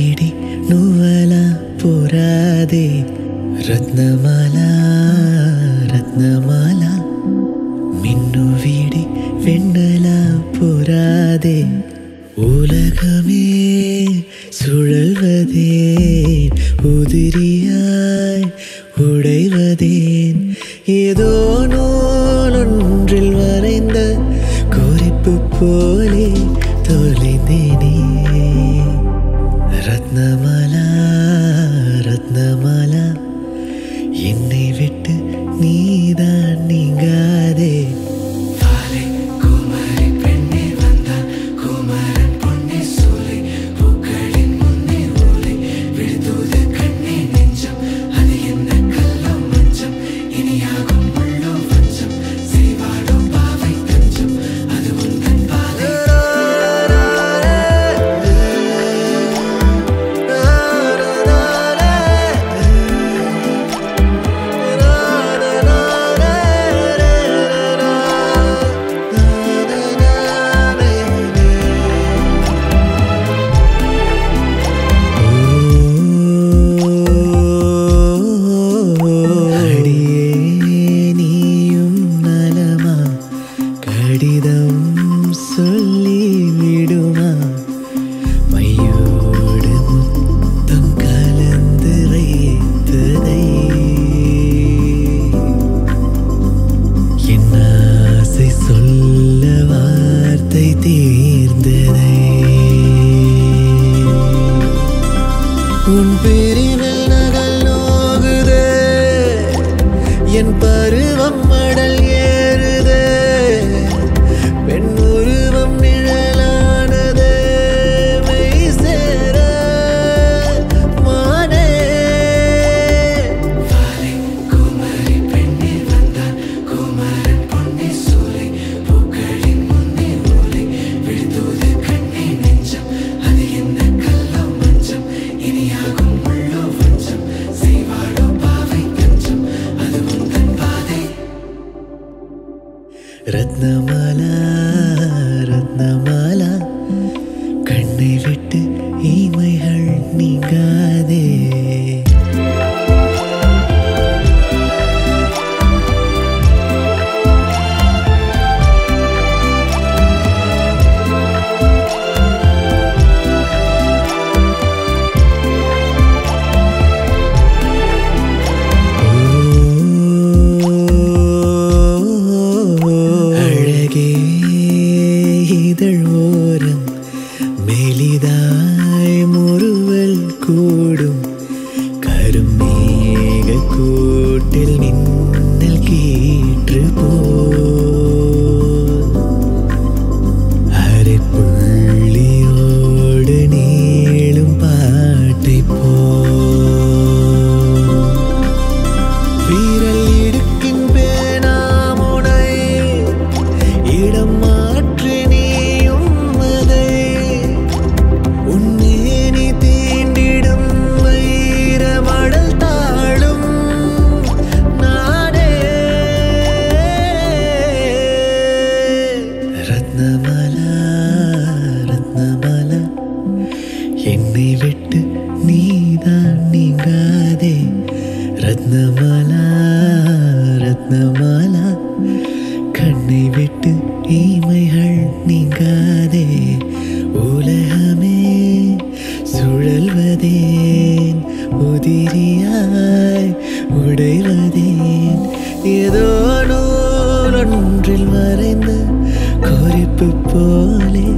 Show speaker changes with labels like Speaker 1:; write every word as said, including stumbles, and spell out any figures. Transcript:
Speaker 1: விடி நுவல புராதே ரத்னமாலா ரத்னமாலா மின்னு விடி வெண்ணல புராதே உலகமே சுழல்வதேன் உதிரியாய் உடைவதேன் ஏதோ நூலொன்றில் வரைந்த குறிப்பு போலே தொலைந்தேனே ரத்னமாலா ரத்னமாலா என்னை விட்டு நீதான் நீங்காதே கடிதம் சொல்லி விடுமா மையோடு முத்தம் கலந்து வைத்ததை என் ஆசை சொல்ல வார்த்தை தீர்ந்ததை உன் பிரிவில் நகல் நோகுதே என் பருவம் மடல் ஏறுதே பெண்ணுருவம் நிழலானது மெய் சேர மானே வாலை குமரி பெண்ணில் வந்தான் குமரன் பொன்னி சூலை பூக்களின் முன்னே ஓலை விழுந்தோது கண்ணே நெஞ்சம் அது என்ன கல்லோ மஞ்சம் இனியாகும் உள்ளோ வஞ்சம் செய்வாளோ பாவை கஞ்சம் அது உந்தன் பாதை ரத்னமாலா ரத்னமாலா கண்ணை விட்டு இமைகள் நீங்காதே இதழ்வோரம் மெலிதாய் முறுவல் கூடும் கருமேக கூட்டில் மின்னல் கீற்று போல் அரை புள்ளியோடு நீளும் பாட்டை போல் வீரல் இடுக்கின் பேனாமுனை இடம் மாற்றி நீயும் அதை உன்னேனி தீண்டிடும் வைர மடல் தாழும் நானே ரத்னமாலா ரத்னமாலா என்னை விட்டு நீதான் நீங்காதே ரத்னமாலா ரத்னமாலா கண்ணை விட்டு இமைகள் நீங்காதே உலகமே சுழல்வதேன் உதிரியாய் உடைவதேன் ஏதோ நூலொன்றில் மறைந்த குறிப்பு போலே